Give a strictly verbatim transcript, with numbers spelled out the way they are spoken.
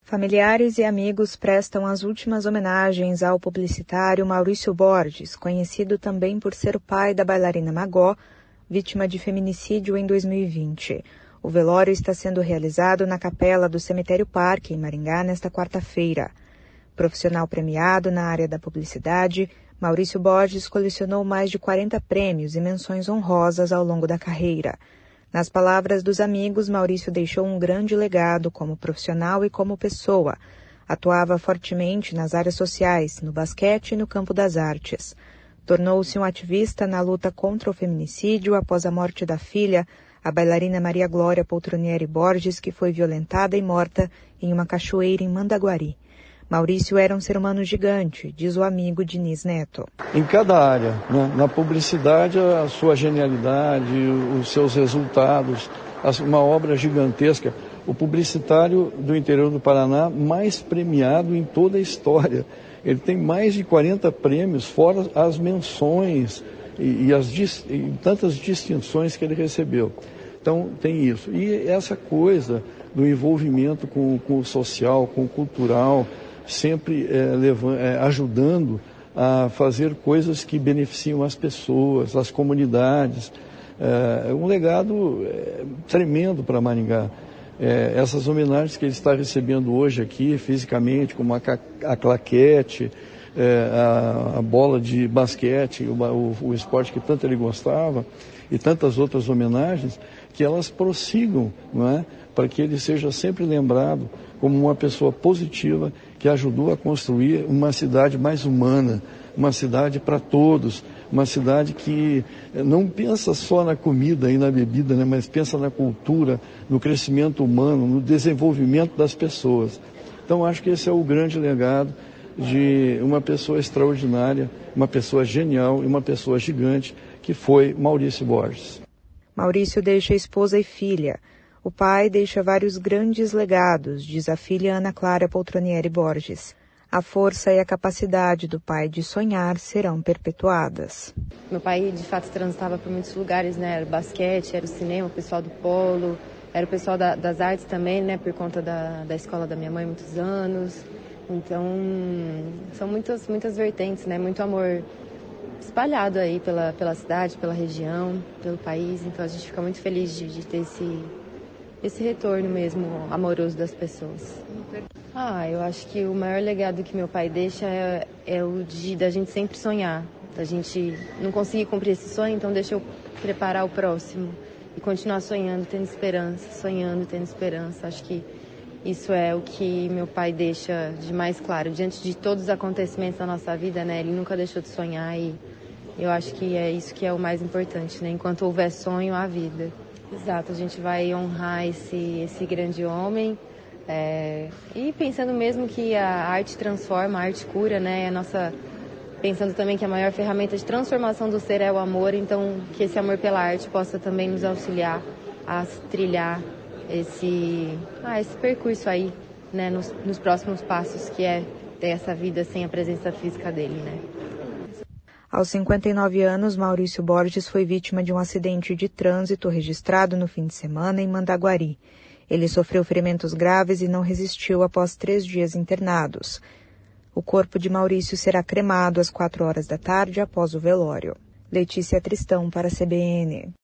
Familiares e amigos prestam as últimas homenagens ao publicitário Maurício Borges, conhecido também por ser o pai da bailarina Magó, vítima de feminicídio em dois mil e vinte. O velório está sendo realizado na capela do Cemitério Parque, em Maringá, nesta quarta-feira. Profissional premiado na área da publicidade, Maurício Borges colecionou mais de quarenta prêmios e menções honrosas ao longo da carreira. Nas palavras dos amigos, Maurício deixou um grande legado como profissional e como pessoa. Atuava fortemente nas áreas sociais, no basquete e no campo das artes. Tornou-se um ativista na luta contra o feminicídio após a morte da filha, a bailarina Maria Glória Poltronieri Borges, que foi violentada e morta em uma cachoeira em Mandaguari. Maurício era um ser humano gigante, diz o amigo Diniz Neto. Em cada área, né? Na publicidade, a sua genialidade, os seus resultados, uma obra gigantesca. O publicitário do interior do Paraná mais premiado em toda a história. Ele tem mais de quarenta prêmios, fora as menções e, e as e tantas distinções que ele recebeu. Então, tem isso. E essa coisa do envolvimento com, com o social, com o cultural, sempre é, levando, é, ajudando a fazer coisas que beneficiam as pessoas, as comunidades. É um legado é, tremendo para Maringá. É, essas homenagens que ele está recebendo hoje aqui, fisicamente, como a, a claquete, é, a, a bola de basquete, o, o, o esporte que tanto ele gostava, e tantas outras homenagens, que elas prossigam, não é? Para que ele seja sempre lembrado como uma pessoa positiva que ajudou a construir uma cidade mais humana, uma cidade para todos, uma cidade que não pensa só na comida e na bebida, né, mas pensa na cultura, no crescimento humano, no desenvolvimento das pessoas. Então, acho que esse é o grande legado de uma pessoa extraordinária, uma pessoa genial e uma pessoa gigante, que foi Maurício Borges. Maurício deixa esposa e filha. O pai deixa vários grandes legados, diz a filha Ana Clara Poltronieri Borges. A força e a capacidade do pai de sonhar serão perpetuadas. Meu pai, de fato, transitava por muitos lugares, né? Era o basquete, era o cinema, o pessoal do polo, era o pessoal da, das artes também, né? Por conta da, da escola da minha mãe, muitos anos. Então, são muitas, muitas vertentes, né? Muito amor espalhado aí pela, pela cidade, pela região, pelo país. Então, a gente fica muito feliz de, de ter esse... esse retorno mesmo amoroso das pessoas. Ah, eu acho que o maior legado que meu pai deixa é, é o de da gente sempre sonhar, da gente não conseguir cumprir esse sonho, então deixa eu preparar o próximo e continuar sonhando, tendo esperança, sonhando, tendo esperança. Acho que isso é o que meu pai deixa de mais claro, diante de todos os acontecimentos da nossa vida, né? Ele nunca deixou de sonhar e eu acho que é isso que é o mais importante, né? Enquanto houver sonho, há vida. Exato, a gente vai honrar esse, esse grande homem é, e pensando mesmo que a arte transforma, a arte cura, né? A nossa, pensando também que a maior ferramenta de transformação do ser é o amor, então que esse amor pela arte possa também nos auxiliar a trilhar esse, ah, esse percurso aí, né? Nos, nos próximos passos, que é ter essa vida sem a presença física dele, né? Aos cinquenta e nove anos, Maurício Borges foi vítima de um acidente de trânsito registrado no fim de semana em Mandaguari. Ele sofreu ferimentos graves e não resistiu após três dias internados. O corpo de Maurício será cremado às quatro horas da tarde após o velório. Letícia Tristão para a C B N.